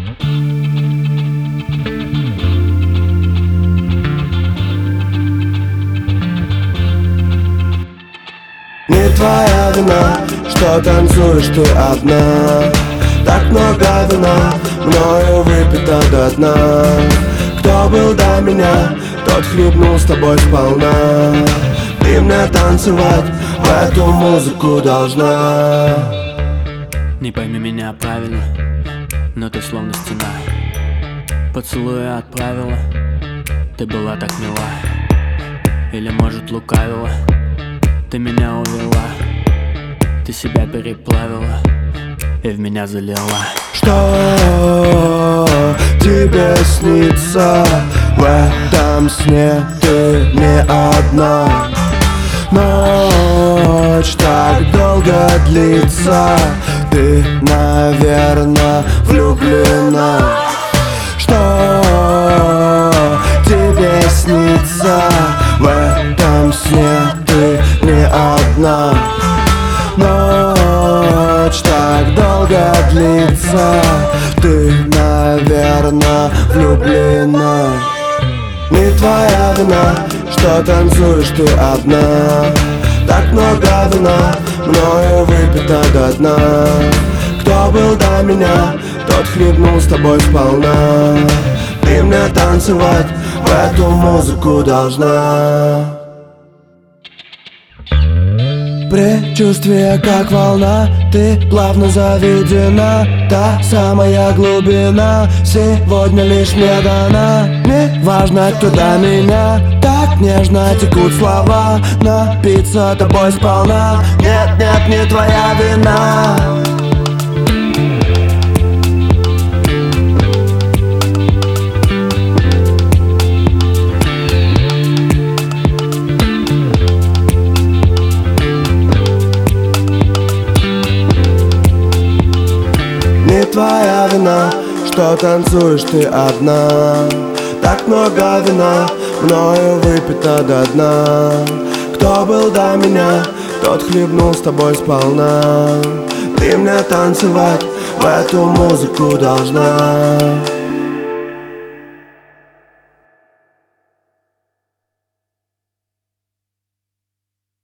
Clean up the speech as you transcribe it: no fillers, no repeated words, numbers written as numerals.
Не твоя вина, что танцуешь ты одна. Так много вина, мною выпито до дна. Кто был до меня, тот хлебнул с тобой сполна. Ты мне танцевать в эту музыку должна. Не пойми меня правильно, но ты словно стена. Поцелуи отправила, ты была так мила. Или может лукавила, ты меня увела. Ты себя переплавила и в меня залила. Что тебе снится в этом сне? Ты не одна. Ночь так долго длится, ты, наверно, влюблена. Что тебе снится в этом сне? Ты не одна. Ночь так долго длится, ты, наверно, влюблена. Не твоя вина, что танцуешь ты одна. Так много вина, мною выпито до дна. Кто был до меня, тот хлебнул с тобой сполна. Ты мне танцевать в эту музыку должна. Предчувствие как волна, ты плавно заведена. Та самая глубина сегодня лишь мне дана. Не важно, кто до меня, так нежно текут слова. Напиться тобой сполна, нет, нет, не твоя вина. Не твоя вина, что танцуешь ты одна. Так много вина, мною выпито до дна. Кто был до меня, тот хлебнул с тобой сполна. Ты мне танцевать в эту музыку должна.